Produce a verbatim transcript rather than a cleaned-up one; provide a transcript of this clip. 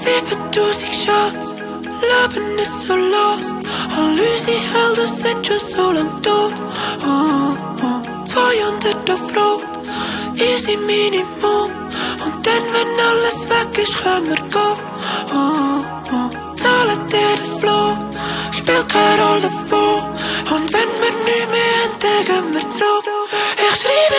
siebentausend Shots, Leben ist so lost. All unsere Helden sind schon so lang tot. Oh, oh. zweihundert auf Rot, easy Minimum. Und dann, wenn alles weg ist, können wir gehen. Oh, oh. Zahlen dir den Flug, spielt keine Rolle wo. Und wenn wir nicht mehr haben, dann gehen wir zurück. Ich schreibe